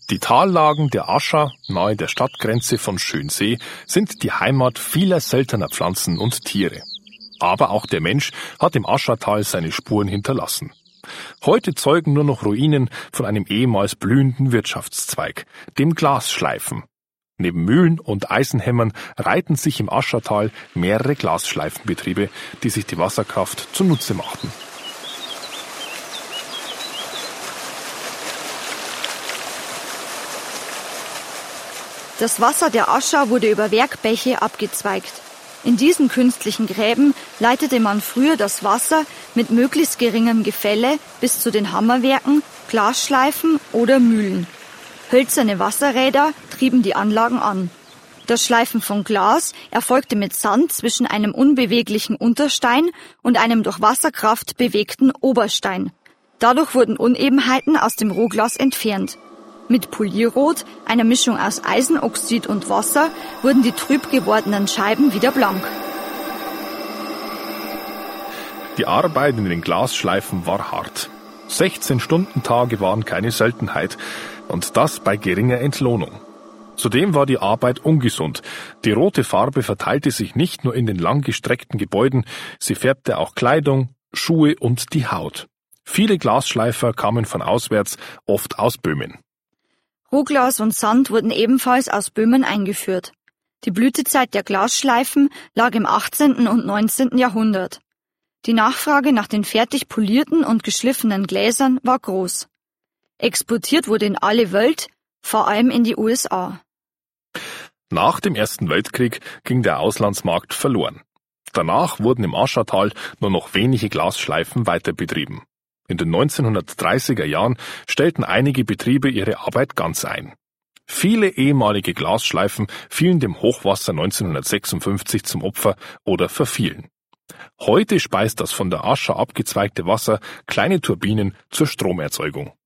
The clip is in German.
Die Tallagen der Ascha nahe der Stadtgrenze von Schönsee sind die Heimat vieler seltener Pflanzen und Tiere. Aber auch der Mensch hat im Aschatal seine Spuren hinterlassen. Heute zeugen nur noch Ruinen von einem ehemals blühenden Wirtschaftszweig, dem Glasschleifen. Neben Mühlen und Eisenhämmern reihten sich im Aschatal mehrere Glasschleifenbetriebe, die sich die Wasserkraft zunutze machten. Das Wasser der Ascha wurde über Werkbäche abgezweigt. In diesen künstlichen Gräben leitete man früher das Wasser mit möglichst geringem Gefälle bis zu den Hammerwerken, Glasschleifen oder Mühlen. Hölzerne Wasserräder trieben die Anlagen an. Das Schleifen von Glas erfolgte mit Sand zwischen einem unbeweglichen Unterstein und einem durch Wasserkraft bewegten Oberstein. Dadurch wurden Unebenheiten aus dem Rohglas entfernt. Mit Polierrot, einer Mischung aus Eisenoxid und Wasser, wurden die trüb gewordenen Scheiben wieder blank. Die Arbeit in den Glasschleifen war hart. 16-Stunden-Tage waren keine Seltenheit und das bei geringer Entlohnung. Zudem war die Arbeit ungesund. Die rote Farbe verteilte sich nicht nur in den langgestreckten Gebäuden, sie färbte auch Kleidung, Schuhe und die Haut. Viele Glasschleifer kamen von auswärts, oft aus Böhmen. Rohglas und Sand wurden ebenfalls aus Böhmen eingeführt. Die Blütezeit der Glasschleifen lag im 18. und 19. Jahrhundert. Die Nachfrage nach den fertig polierten und geschliffenen Gläsern war groß. Exportiert wurde in alle Welt, vor allem in die USA. Nach dem Ersten Weltkrieg ging der Auslandsmarkt verloren. Danach wurden im Aschatal nur noch wenige Glasschleifen weiterbetrieben. In den 1930er Jahren stellten einige Betriebe ihre Arbeit ganz ein. Viele ehemalige Glasschleifen fielen dem Hochwasser 1956 zum Opfer oder verfielen. Heute speist das von der Ascha abgezweigte Wasser kleine Turbinen zur Stromerzeugung.